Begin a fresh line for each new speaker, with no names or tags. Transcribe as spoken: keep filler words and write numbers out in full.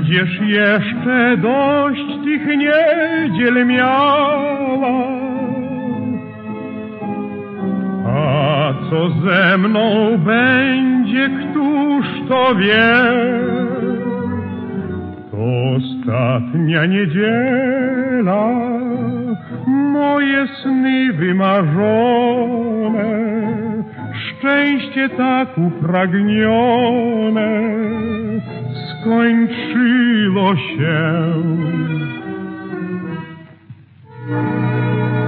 będziesz jeszcze dość tych niedziel miała. A co ze mną będzie, któż to wie? To ostatnia niedziela, moje sny wymarzone, szczęście tak upragnione skończyło się.